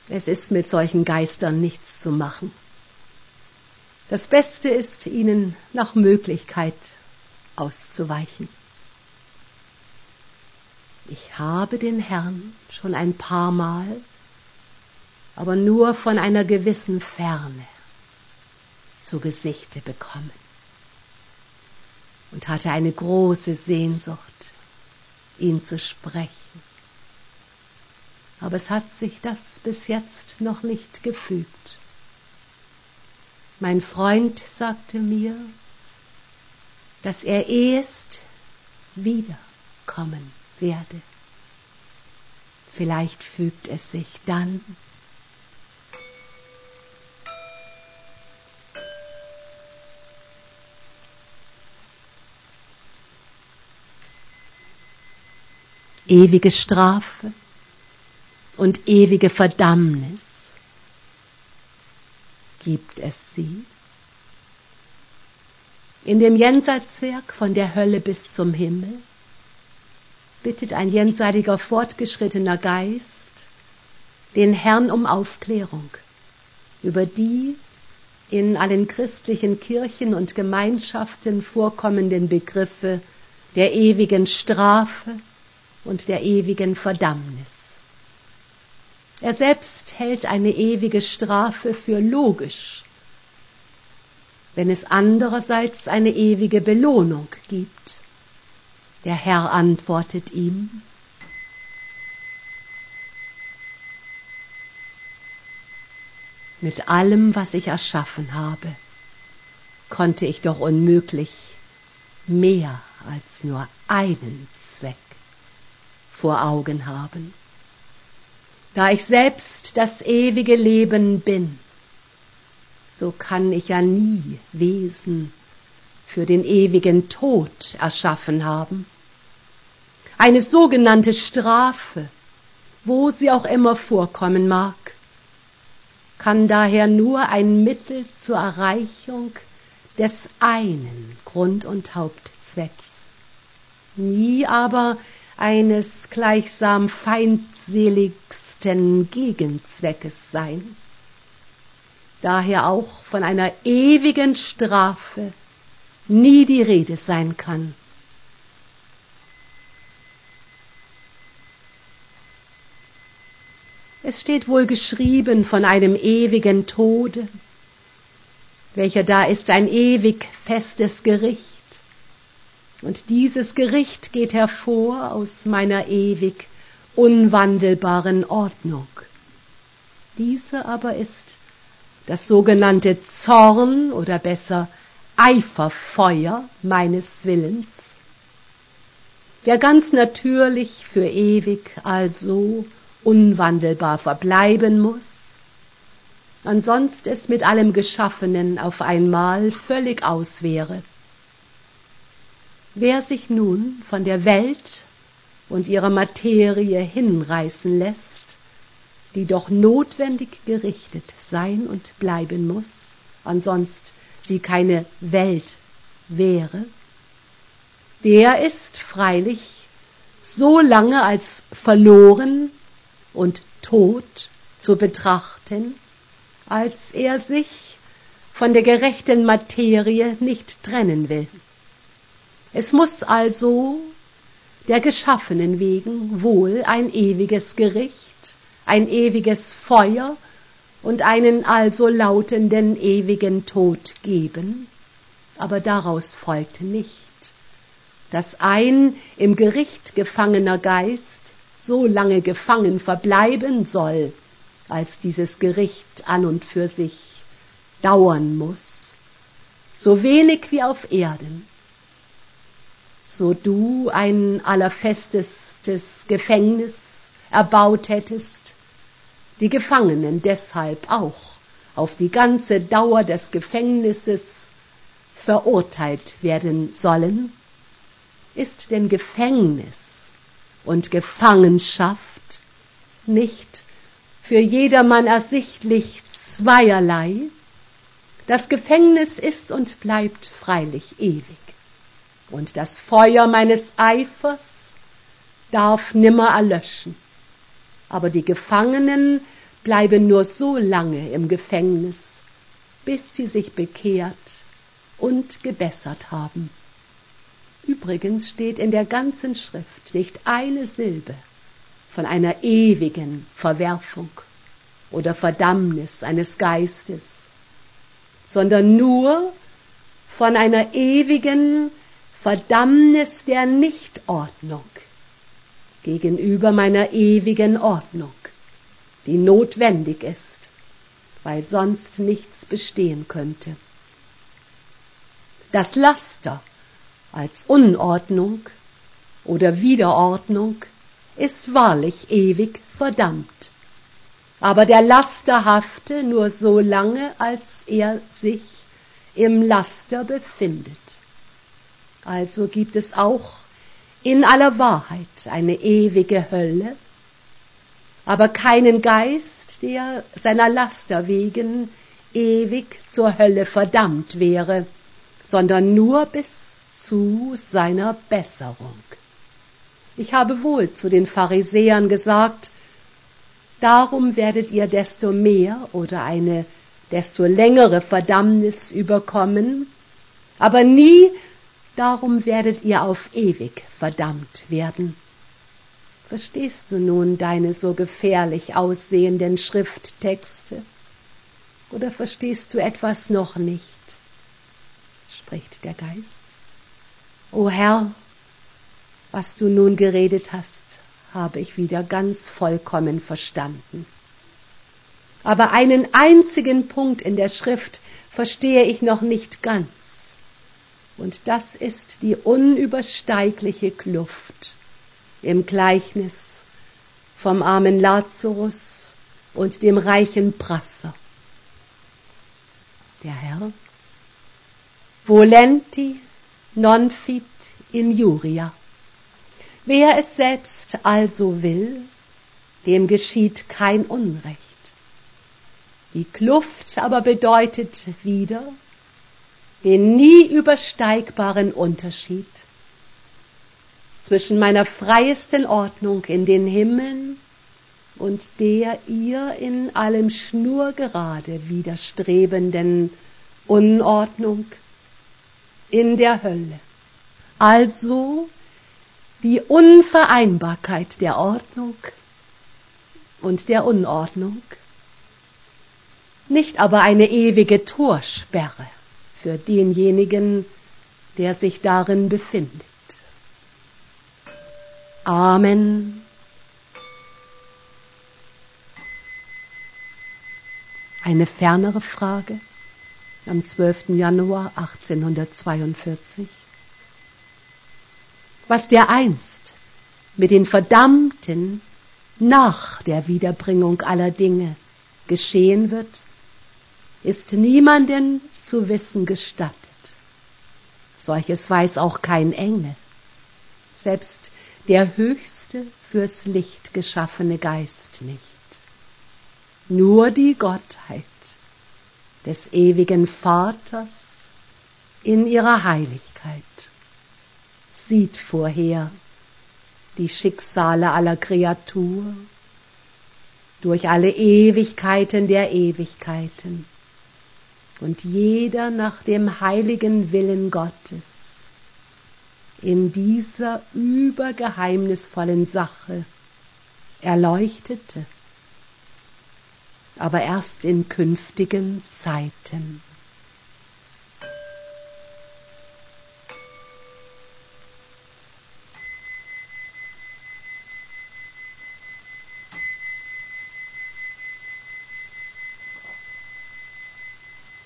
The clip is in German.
Es ist mit solchen Geistern nichts zu machen. Das Beste ist, ihnen nach Möglichkeit auszuweichen. Ich habe den Herrn schon ein paar Mal, aber nur von einer gewissen Ferne zu Gesichte bekommen und hatte eine große Sehnsucht, ihn zu sprechen. Aber es hat sich das bis jetzt noch nicht gefügt. Mein Freund sagte mir, dass er erst wiederkommen werde. Vielleicht fügt es sich dann. Ewige Strafe und ewige Verdammnis, gibt es sie? In dem Jenseitswerk von der Hölle bis zum Himmel bittet ein jenseitiger fortgeschrittener Geist den Herrn um Aufklärung über die in allen christlichen Kirchen und Gemeinschaften vorkommenden Begriffe der ewigen Strafe und der ewigen Verdammnis. Er selbst hält eine ewige Strafe für logisch, wenn es andererseits eine ewige Belohnung gibt. Der Herr antwortet ihm: Mit allem, was ich erschaffen habe, konnte ich doch unmöglich mehr als nur einen Zweck vor Augen haben. Da ich selbst das ewige Leben bin, so kann ich ja nie Wesen für den ewigen Tod erschaffen haben. Eine sogenannte Strafe, wo sie auch immer vorkommen mag, kann daher nur ein Mittel zur Erreichung des einen Grund- und Hauptzwecks, nie aber eines gleichsam feindseligsten Gegenzweckes sein. Daher auch von einer ewigen Strafe nie die Rede sein kann. Es steht wohl geschrieben von einem ewigen Tode, welcher da ist ein ewig festes Gericht. Und dieses Gericht geht hervor aus meiner ewig unwandelbaren Ordnung. Diese aber ist das sogenannte Zorn oder besser Eiferfeuer meines Willens, der ganz natürlich für ewig also unwandelbar verbleiben muss, ansonsten es mit allem Geschaffenen auf einmal völlig aus wäre. Wer sich nun von der Welt und ihrer Materie hinreißen lässt, die doch notwendig gerichtet sein und bleiben muss, ansonsten sie keine Welt wäre, der ist freilich so lange als verloren und tot zu betrachten, als er sich von der gerechten Materie nicht trennen will. Es muss also der Geschaffenen wegen wohl ein ewiges Gericht, ein ewiges Feuer und einen also lautenden ewigen Tod geben, aber daraus folgt nicht, dass ein im Gericht gefangener Geist so lange gefangen verbleiben soll, als dieses Gericht an und für sich dauern muss, so wenig wie auf Erden. So du ein allerfestestes Gefängnis erbaut hättest, die Gefangenen deshalb auch auf die ganze Dauer des Gefängnisses verurteilt werden sollen, ist denn Gefängnis und Gefangenschaft nicht für jedermann ersichtlich zweierlei. Das Gefängnis ist und bleibt freilich ewig. Und das Feuer meines Eifers darf nimmer erlöschen. Aber die Gefangenen bleiben nur so lange im Gefängnis, bis sie sich bekehrt und gebessert haben. Übrigens steht in der ganzen Schrift nicht eine Silbe von einer ewigen Verwerfung oder Verdammnis eines Geistes, sondern nur von einer ewigen Verdammnis der Nichtordnung gegenüber meiner ewigen Ordnung, die notwendig ist, weil sonst nichts bestehen könnte. Das Laster als Unordnung oder Widerordnung ist wahrlich ewig verdammt, aber der Lasterhafte nur so lange, als er sich im Laster befindet. Also gibt es auch in aller Wahrheit eine ewige Hölle, aber keinen Geist, der seiner Laster wegen ewig zur Hölle verdammt wäre, sondern nur bis zu seiner Besserung. Ich habe wohl zu den Pharisäern gesagt, darum werdet ihr desto mehr oder eine desto längere Verdammnis überkommen, aber nie darum werdet ihr auf ewig verdammt werden. Verstehst du nun deine so gefährlich aussehenden Schrifttexte? Oder verstehst du etwas noch nicht? Spricht der Geist. O Herr, was du nun geredet hast, habe ich wieder ganz vollkommen verstanden. Aber einen einzigen Punkt in der Schrift verstehe ich noch nicht ganz. Und das ist die unübersteigliche Kluft im Gleichnis vom armen Lazarus und dem reichen Prasser. Der Herr, volenti non fit injuria. Wer es selbst also will, dem geschieht kein Unrecht. Die Kluft aber bedeutet wieder den nie übersteigbaren Unterschied zwischen meiner freiesten Ordnung in den Himmeln und der ihr in allem schnurgerade widerstrebenden Unordnung in der Hölle. Also die Unvereinbarkeit der Ordnung und der Unordnung, nicht aber eine ewige Torsperre für denjenigen, der sich darin befindet. Amen. Eine fernere Frage am 12. Januar 1842. Was dereinst mit den Verdammten nach der Wiederbringung aller Dinge geschehen wird, ist niemanden zu wissen gestattet. Solches weiß auch kein Engel, selbst der höchste fürs Licht geschaffene Geist nicht. Nur die Gottheit des ewigen Vaters in ihrer Heiligkeit sieht vorher die Schicksale aller Kreatur durch alle Ewigkeiten der Ewigkeiten und jeder nach dem heiligen Willen Gottes in dieser übergeheimnisvollen Sache erleuchtete, aber erst in künftigen Zeiten.